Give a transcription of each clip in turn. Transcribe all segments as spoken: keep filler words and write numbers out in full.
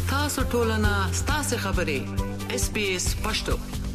ستاسو ټولنه ستاسو خبرې اس بي اس پښتو.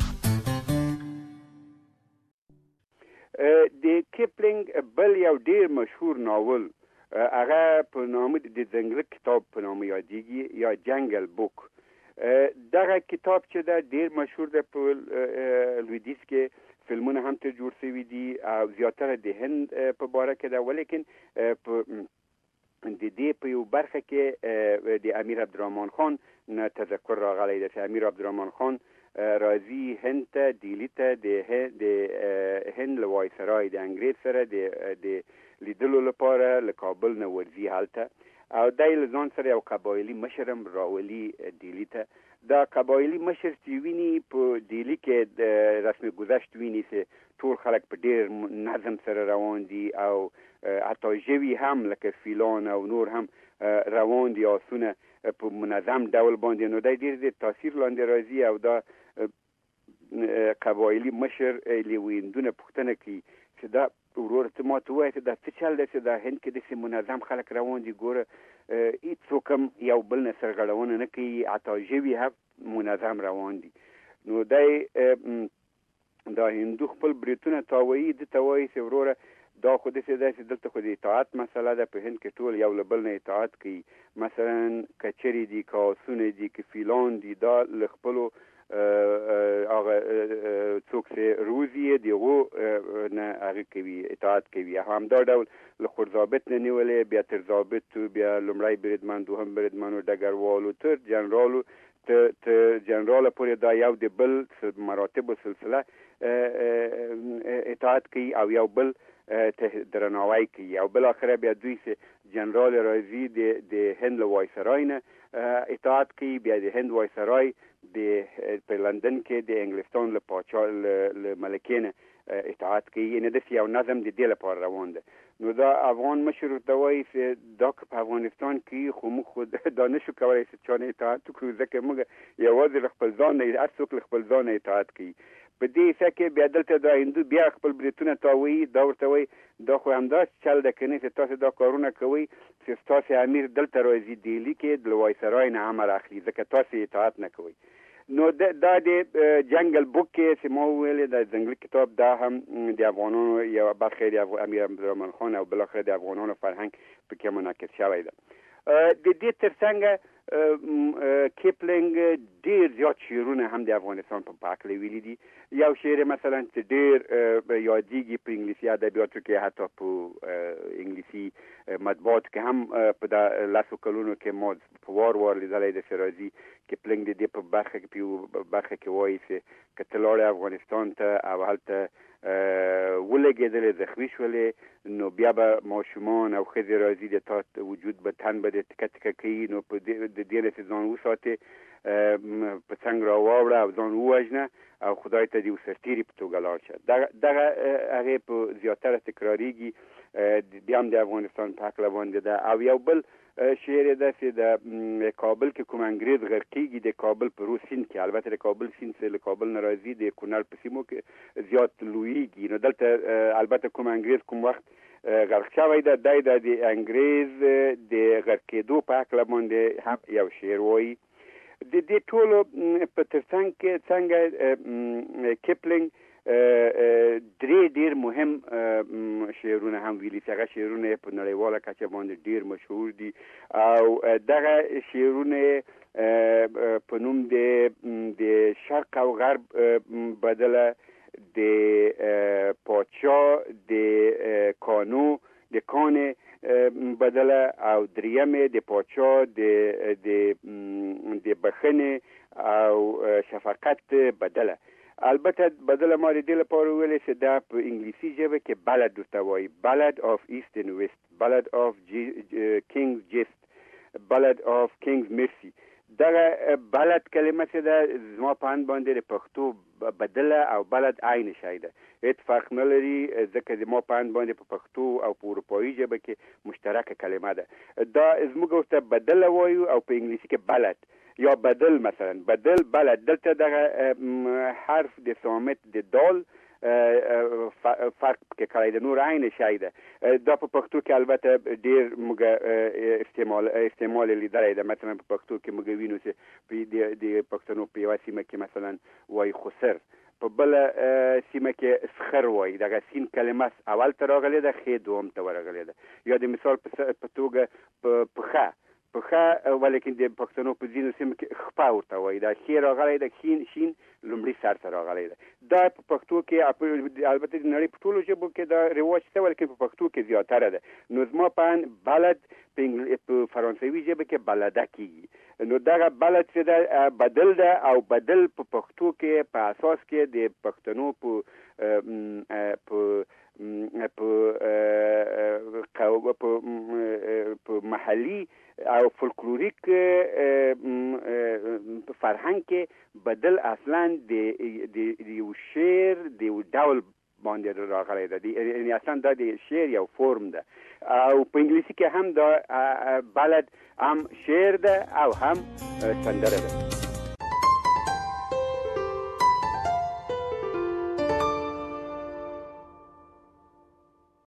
د کیپلینګ بل یو ډیر مشهور ناول هغه په نامه د ځنګل کتاب په نامه یادېږي یا جنگل بوک. دغه کتاب چې دا ډیر مشهور دی په لویدیځ کې، فلمونه هم تر جوړ شوي دي او زیاتره د هند په باره کې ده، ولیکن په د دې په یو برخه کې د امیر عبدالرحمن خان نه تذکر راغلی دی چې امیر عبدالرحمن خان راځي هند ته، ډیلي ته د هند له وایسرای د انګریز سره د لیدلو لپاره له کابل نه ورځي هلته، او دی له ځان سره یو قبایلي مشر هم راولي ډیلي ته. دا قبایلي مشر چې ویني په ډیلي کې د رسم گذشت ویني چې ټول خلک په ډیر نظم سره روان دي او حتی ژوي هم لکه فیلان او نور هم روان دي، آسونه په منظم ډول باندې، نو دی ډیر د تاثیر لاندې راځي او دا قبایلي مشر له ویندونه پوښتنه کوي چې دا ورور ته ما ته ووایه چې دا څه چل دی چې دا هند کې داسې منظم خلک روان دي، ګوره هېڅوک هم یو بل نه سرغړونه نه کوي، حتی ژوي هم منظم روان دي. نو دی دا هندو خپل بریتونه تاویي، ده ته وایي چې وروره دا خو داسې دی چې دلته خو د اطاعت مسله ده، په هند کې ټول یو له بل نه اطاعت کوي، مثلا که چرې دي، که آسونه دي، که فیلان دي، دا له خپلو هغه څوک چې روزي یې د هغو نه هغه کوي، اطاعت کوي. همدا ډول له خورضابط نه نیولې، بیا تر ضابطو، بیا لومړی بریدمن، دوهم بریدمنو، ډګروالو، تر جنرالو، ته جنراله پورې دا یو د بل مراتبو سلسله اطاعت کوي او یو بل ته درناوی کوي، او بالاخره بیا دوی چې جنرال راځي د هند له وایسرای نه اطاعت کوي، بیا د هند وایسرای د په لندن کې د انګلستان له پاچا له ملکې نه اطاعت کوي، یعنې داسې یو نظم د دې لپاره روان دی. نو دا افغان مشر ورته وایي چې دا که په افغانستان کې خو موږ خو دا نشو کولی چې چا نه اطاعت وکړو، ځکه موږ یوازې له خپل ځان نه، هر څوک له خپل ځان نه اطاعت کوي. په دې حصه کې بیا دلته دا هندو بیا خپل بریتونه تاویي، دا ورته وایي دا خو همداسې چل ده که نه چې تاسو دا کارونه کوئ چې ستاسې امیر دلته راځي ډیلي کې د وایسرای نه امر اخلي، ځکه تاسو اطاعت نه کوئ. نو دا د جنگل بوک کې چې ما وویلې د ځنګل کتاب، دا هم د افغانانو یو برخه د امیر عبدالرحمن خان او بالاخره د افغانانو فرهنګ پکې منعکس شوی ده. د دې ترڅنګ کیپلینګ ډیر زیات شعرونه هم د افغانستان په هکله ویلي دي. یو شعر مثلا چې ډیر یادېږي په انګلیسي ادبیاتو کې، حتی په انګلیسي مطبوعاتو کې هم په دا لسو کلونو کې ما په وار وار لیدلی ده چې راځي کیپلینګ د دې په برخه کې په یو برخه کې وایي چې که ته لاړې افغانستان ته او هلته ولګېدلې، زخمي شولې، نو بیا به ماشومان او ښځې راځي د تا وجود به تن به د تکه تکه کوي، نو په د دې نه چې ځان وساتې، په څنګ را واوړه او ځان ووژنه او خدای ته د یو سرتیري په توګه لاړ شه. دغه هغې په زیاتره تکرارېږي، بیا هم د افغانستان په هکله باندې ده. او یو بل شعر یې ده چې د کابل کې کوم انګریز غرقېږي، د کابل په رو سیند کې، البته د کابل سیند چې له کابل نه راځي د کونړ په سیمو کې زیات لویږي، نو دلته البته کوم انګریز کوم وخت غرق شوی ده، دی د انګریز د غرقېدو په هکله باندې هم یو شعر وایي. د دې ټولو په ترڅنګ کې څنګه کیپلینګ درې ډیر مهم شعرونه هم ویلي چې هغه شعرونه په نړیواله کچه باندې ډیر مشهور دي، او دغه شعرونه په نوم د شرق او غرب بدله، د پاچا، د کانو، د کانې بدله، او دریمه د پاچا د بخښنې او شفقت بدله. البته بدله ما د دې لپاره وویلې چې دا په انګلیسي ژبه کې بلد ورته وایي، بلد آف ایست اینډ ویست، بلد آف کینګز جست، بلد آف کینګز مرسی. دغه بلد کلمه چې ده زما په اند باندې د پښتو بدله او بلد عین شی ده، هېڅ فرق نه لري، ځکه زما په اند باندې په پښتو او په اروپایي ژبه کې مشترکه کلمه ده. دا زموږ ورته بدله وایو او په انګلیسي کې بلد یا بدل، مثلا بدل، بلد. دلته دغه حرف د صامت د دال فرق کې کړی د نور عین شای ده دا په پښتو کې البته ډیر موږ استعمال استعمال لیدلای ده مثلا په پښتو کې موږ وینو چې د د پښتنو په یوه سیمه کې مثلا وای خسر په بل سیمه کې سخر وای دغه سین کلمه اول تر راغلی ده خې دوم ته ورغلی ده یا د مثال په توګه پخه پخه ولیکن د پښتنو په ځینو سیمو کې خپه ورته وایي دا ښې راغلی ده شین شین لومړي سر ته راغلی ده دا په پښتو کې البته د نړۍ په ټولو ژبو کې دا رواج شته ولیکن په پښتو کې زیاتره ده نو زما په اند بلد په فرانسوي ژبه کې بلده کېږي نو دغه بلد چې ده بدل ده او بدل په پښتو کې په اساس کې د پښتنو په په په محلي او فولکلوریک فرهنګ کې بدل اصلا د یو شعر د یو ډول باندې راغلی ده یعنې اصلا دا د شعر یو فورم ده او په انګلیسي کې هم دا بلد هم شعر ده او هم سندره ده